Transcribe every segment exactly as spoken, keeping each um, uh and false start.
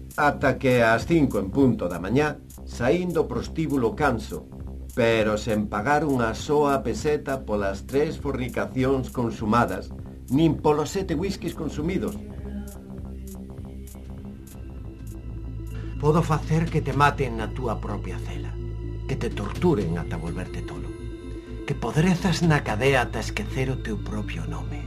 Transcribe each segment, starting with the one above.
ata que ás cinco en punto da mañá saín do prostíbulo canso, pero sen pagar unha soa peseta polas tres fornicacións consumadas, nin polos sete whiskies consumidos. Podo facer que te maten na túa propia cela, que te torturen ata volverte tolo, que podrezas na cadea ata esquecer o teu propio nome.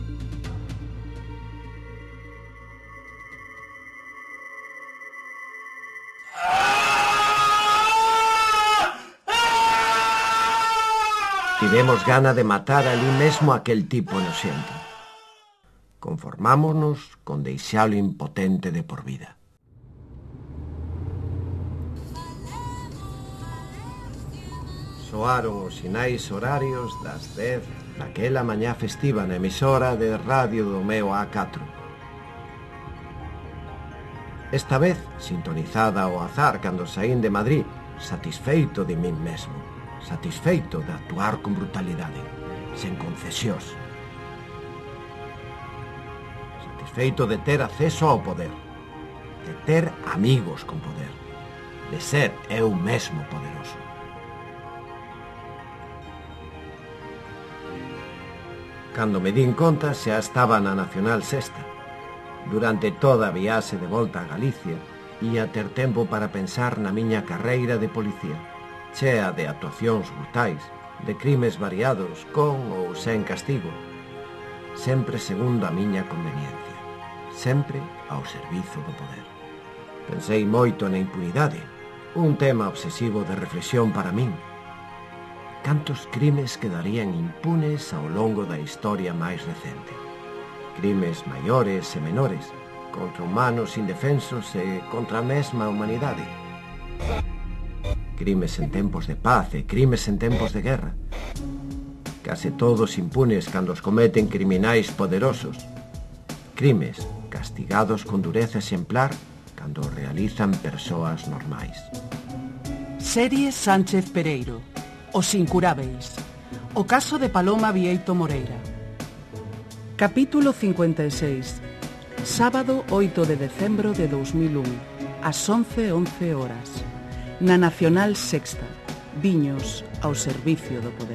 Tivemos gana de matar ali mesmo aquel tipo noxento. Conformámonos con deixalo impotente de por vida. Soaron os sinais horarios das dez naquela mañá festiva na emisora de radio do meu A catro. Esta vez, sintonizada ao azar cando saín de Madrid, satisfeito de min mesmo, satisfeito de actuar con brutalidade, sen concesións. Satisfeito de ter acceso ao poder, de ter amigos con poder, de ser eu mesmo poderoso. Cando me din conta, xa estaba na Nacional Sexta. Durante toda a viaxe de volta a Galicia, ia ter tempo para pensar na miña carreira de policía, chea de actuacións brutais, de crimes variados, con ou sen castigo, sempre segundo a miña conveniencia, sempre ao servizo do poder. Pensei moito na impunidade, un tema obsesivo de reflexión para min. Cantos crimes quedarían impunes ao longo da historia máis recente? Crimes maiores e menores, contra humanos indefensos e contra a mesma humanidade. Crimes en tempos de paz e crimes en tempos de guerra. Case todos impunes cando os cometen criminais poderosos. Crimes castigados con dureza exemplar cando os realizan persoas normais. Serie Sánchez Pereiro. Os incurábeis. O caso de Paloma Vieito Moreira. Capítulo cincuenta e seis. Sábado oito de decembro de dous mil un, ás once e once horas. Na Nacional Sexta. Viños ao servicio do poder.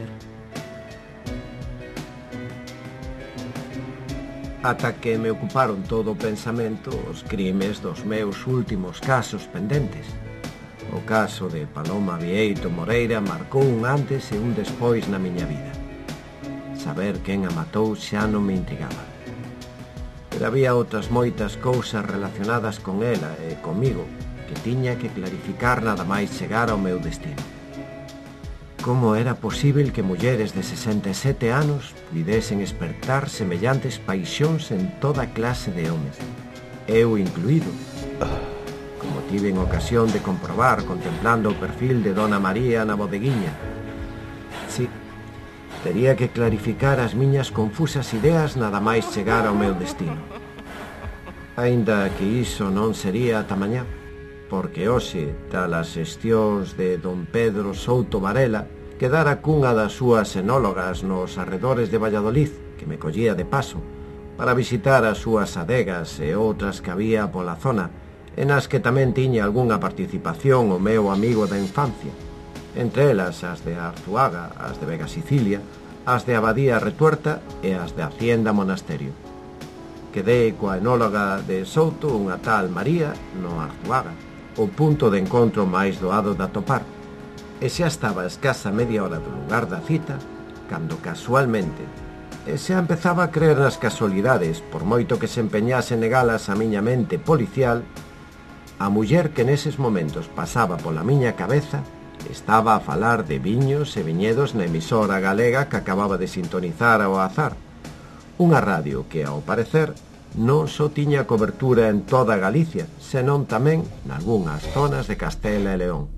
Ata que me ocuparon todo o pensamento os crimes dos meus últimos casos pendentes. O caso de Paloma Vieito Moreira marcou un antes e un despois na miña vida. Saber quen a matou xa non me intrigaba. Pero había outras moitas cousas relacionadas con ela e comigo que tiña que clarificar nada máis chegar ao meu destino. Como era posíbel que mulleres de sesenta e sete anos pudesen espertar semellantes paixóns en toda clase de homes, eu incluído? Como tiven ocasión de comprobar contemplando o perfil de Dona María na bodeguiña. Si, tería que clarificar as miñas confusas ideas nada máis chegar ao meu destino. Aínda que iso non sería ata mañá, porque hoxe, tal as xestións de don Pedro Souto Varela, quedara cunha das súas enólogas nos arredores de Valladolid, que me collía de paso, para visitar as súas adegas e outras que había pola zona, e nas que tamén tiña algunha participación o meu amigo da infancia, entre elas as de Arzuaga, as de Vega Sicilia, as de Abadía Retuerta e as de Hacienda Monasterio. Quedei coa enóloga de Souto, unha tal María, no Arzuaga, o punto de encontro máis doado de atopar, e xa estaba a escasa media hora do lugar da cita, cando casualmente, e xa empezaba a creer nas casualidades, por moito que se empeñase negalas a miña mente policial, a muller que neses momentos pasaba pola miña cabeza estaba a falar de viños e viñedos na emisora galega que acababa de sintonizar ao azar, unha radio que, ao parecer, non só tiña cobertura en toda Galicia, senón tamén nalgunhas zonas de Castela e León.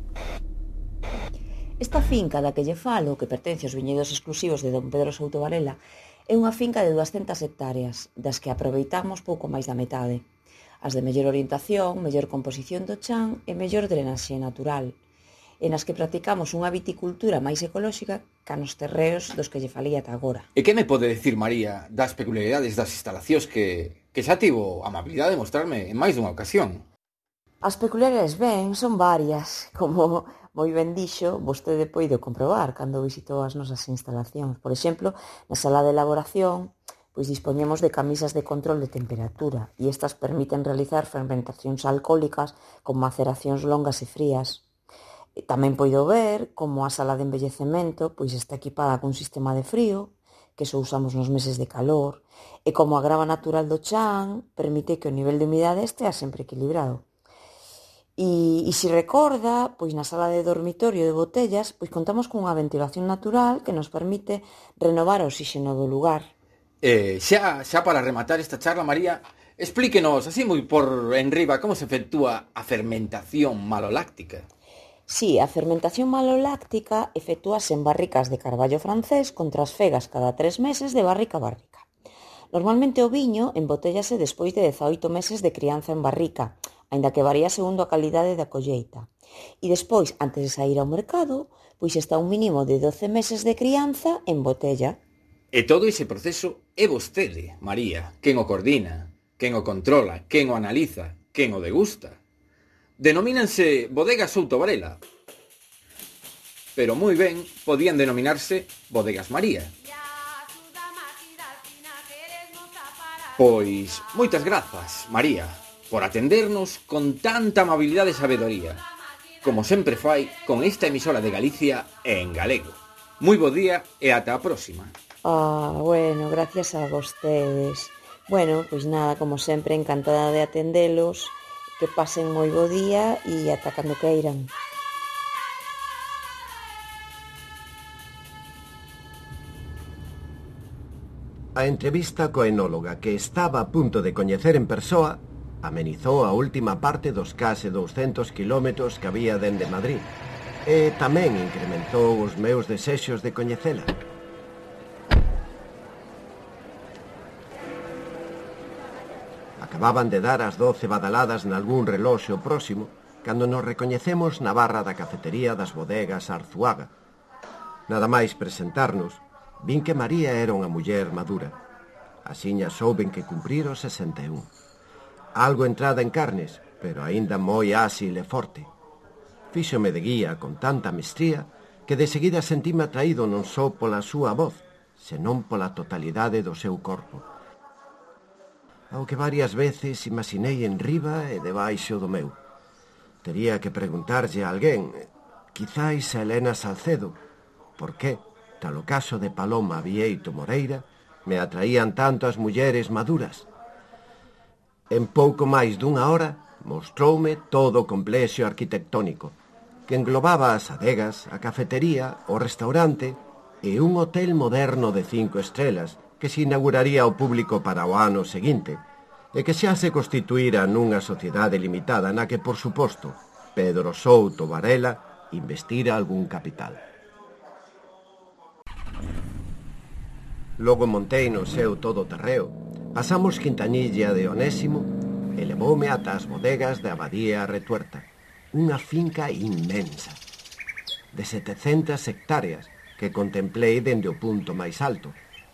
Esta finca da que lle falo, que pertence aos viñedos exclusivos de don Pedro Souto Varela, é unha finca de duascentas hectáreas, das que aproveitamos pouco máis da metade. As de mellor orientación, mellor composición do chan e mellor drenaxe natural, e nas que practicamos unha viticultura máis ecolóxica ca nos terreos dos que lle falei ata agora. E que me pode decir, María, das peculiaridades das instalacións que, que xa tivo a amabilidade de mostrarme en máis dunha ocasión? As peculiaridades, ben, son varias, como moi ben dixo, vostede poido comprobar cando visitou as nosas instalacións. Por exemplo, na sala de elaboración, pois dispoñemos de camisas de control de temperatura e estas permiten realizar fermentacións alcohólicas con maceracións longas e frías. Tamén poido ver como a sala de embellecemento pois está equipada cun sistema de frío, que só usamos nos meses de calor, e como a grava natural do chan permite que o nivel de humidade estea sempre equilibrado. E, e se recorda, pois na sala de dormitorio de botellas, pois contamos cunha ventilación natural que nos permite renovar o oxígeno do lugar. Eh, xa, xa para rematar esta charla, María, explíquenos, así moi por enriba, como se efectúa a fermentación maloláctica. Sí, a fermentación maloláctica efectúase en barricas de carballo francés con trasfegas cada tres meses de barrica a barrica. Normalmente o viño embotellase despois de dezaoito meses de crianza en barrica, aínda que varía segundo a calidade da colleita. E despois, antes de sair ao mercado, pois está un mínimo de doce meses de crianza en botella. E todo ese proceso é vostede, María, quen o coordina, quen o controla, quen o analiza, quen o degusta. Denomínanse Bodegas Souto Varela, pero moi ben podían denominarse Bodegas María. Pois, moitas grazas, María, por atendernos con tanta amabilidade e sabedoría, como sempre fai con esta emisora de Galicia en galego. Moi bo día e ata a próxima. Ah, bueno, gracias a vostedes. Bueno, pois nada, como sempre, encantada de atendelos, que pasen moi bo día e ata cando queiran. A entrevista coa enóloga que estaba a punto de coñecer en persoa amenizou a última parte dos case douscentos quilómetros que había dende Madrid e tamén incrementou os meus desexos de coñecela. Acababan de dar as doce badaladas nalgún reloxo próximo cando nos recoñecemos na barra da cafetería das bodegas Arzuaga. Nada máis presentarnos, vin que María era unha muller madura. Asiña souben que cumprir os sesenta e un. Algo entrada en carnes, pero aínda moi áxil e forte. Fíxome de guía con tanta mestría que de seguida sentime atraído non só pola súa voz, senón pola totalidade do seu corpo. Ao que varias veces imaginei en riba e debaixo do meu. Tería que preguntarlle a alguén, quizáis a Helena Salcedo, por que, tal o caso de Paloma Bieito Moreira, me atraían tanto as mulleres maduras. En pouco máis dunha hora mostroume todo o complexo arquitectónico, que englobaba as adegas, a cafetería, o restaurante e un hotel moderno de cinco estrelas que se inauguraría ao público para o ano seguinte e que xa se constituíra nunha sociedade limitada na que, por suposto, Pedro Souto Varela investira algún capital. Logo montei no seu todoterreo, pasamos Quintanilla de Onésimo e levoume ata as bodegas de Abadía Retuerta, unha finca inmensa, de setecentas hectáreas que contemplei dende o punto máis alto.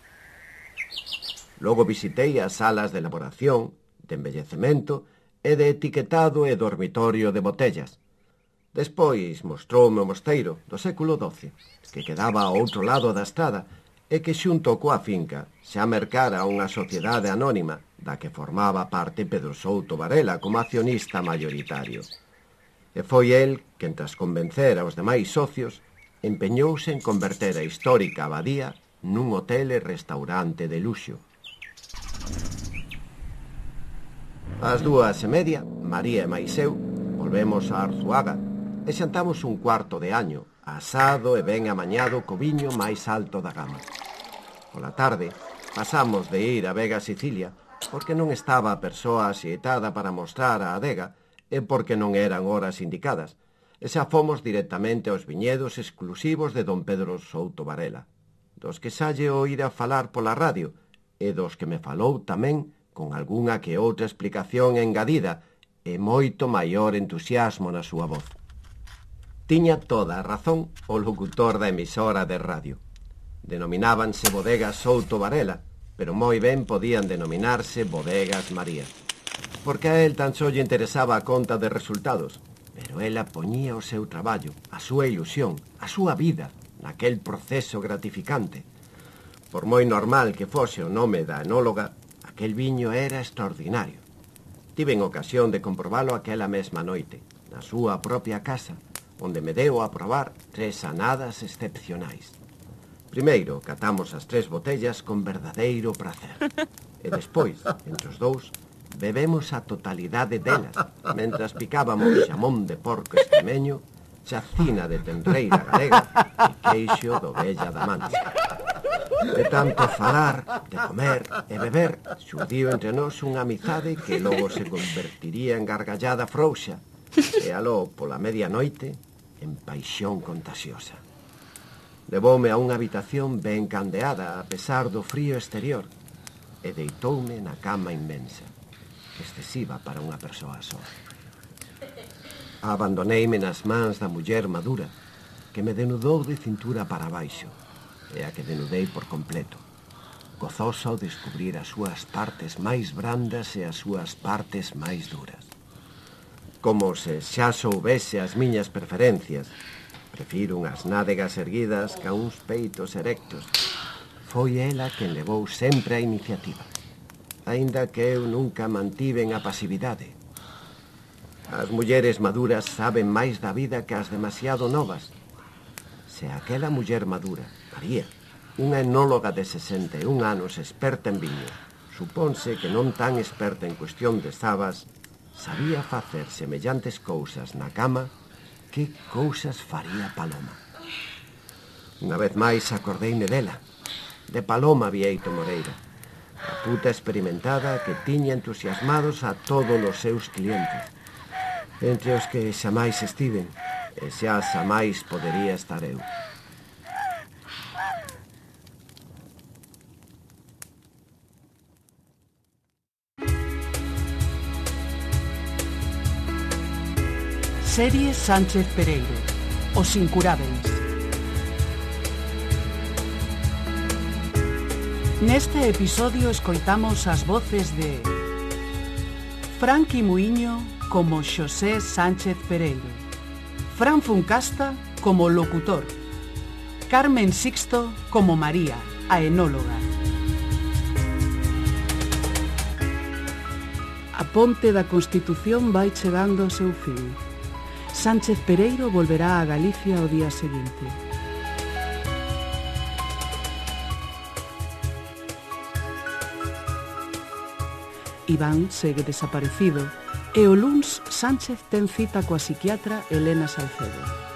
Logo visitei as salas de elaboración, de embellecemento e de etiquetado e dormitorio de botellas. Despois mostroume o mosteiro do século doce, que quedaba ao outro lado da estrada e que xunto coa finca xa mercara unha sociedade anónima da que formaba parte Pedro Souto Varela como accionista mayoritario. E foi el quen, tras convencer aos demais socios, empeñouse en converter a histórica abadía nun hotel e restaurante de luxo. Ás dúas e media, María e máis eu volvemos a Arzuaga e xantamos un cuarto de año, asado e ben amañado co viño máis alto da gama. Pola tarde, pasamos de ir a Vega Sicilia porque non estaba a persoa axeitada para mostrar a adega e porque non eran horas indicadas, e xa fomos directamente aos viñedos exclusivos de don Pedro Souto Varela, dos que xa lle oíra falar pola radio e dos que me falou tamén con algunha que outra explicación engadida e moito maior entusiasmo na súa voz. Tiña toda a razón o locutor da emisora de radio. Denominábanse Bodegas Souto Varela, pero moi ben podían denominarse Bodegas María. porque a el tan só lle interesaba a conta de resultados, pero ela poñía o seu traballo, a súa ilusión, a súa vida, naquel proceso gratificante. Por moi normal que fose o nome da enóloga, aquel viño era extraordinario. Tiven ocasión de comprobalo aquela mesma noite, na súa propia casa, onde me deu a probar tres anadas excepcionais. Primeiro, catamos as tres botellas con verdadeiro prazer. E despois, entre os dous, bebemos a totalidade delas, mentras picábamos xamón de porco extremeño, chacina de tenreira galega e queixo de ovella da Mancha. De tanto falar, de comer e beber, xurdiu entre nós unha amizade que logo se convertiría en gargallada frouxa e aló pola medianoite en paixón contagiosa. Levoume a unha habitación ben candeada a pesar do frío exterior e deitoume na cama inmensa, excesiva para unha persoa soa. Abandoneime nas mans da muller madura, que me denudou de cintura para baixo, e a que denudei por completo, gozosa ao descubrir as súas partes máis brandas e as súas partes máis duras. Como se xa soubese as miñas preferencias, prefiro unhas nádegas erguidas ca uns peitos erectos. Foi ela quen levou sempre a iniciativa, aínda que eu nunca mantiven a pasividade. As mulleres maduras saben máis da vida que as demasiado novas. Se aquela muller madura, María, unha enóloga de sesenta e un anos experta en viño, supónse que non tan experta en cuestión de sabas, sabía facer semellantes cousas na cama, que cousas faría Paloma. Unha vez máis acordeime dela, de Paloma Bieito Moreira, a puta experimentada que tiña entusiasmados a todos os seus clientes, entre os que xamais estiven, e xa xamais podería estar eu. Serie Sánchez Pereiro, Os Incurábeis. Neste episodio escoitamos as voces de Franqui Muiño como Xosé Sánchez Pereiro, Fran Funcasta como locutor, Carmen Sixto como María, a enóloga. A ponte da Constitución vai chegando ao seu fin. Sánchez Pereiro volverá a Galicia o día seguinte. Iván segue desaparecido e o luns Sánchez ten cita coa psiquiatra Elena Salcedo.